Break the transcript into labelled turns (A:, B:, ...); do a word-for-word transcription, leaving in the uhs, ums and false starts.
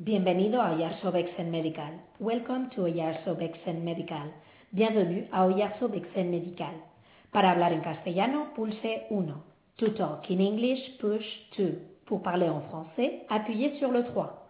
A: Bienvenido a Oyarsobexen Medical. Welcome to Oyarsobexen Medical. Bienvenue a Oyarsobexen Medical. Para hablar en castellano, pulse uno. To talk in English, push two. Pour parler en français, appuyez sur le trois.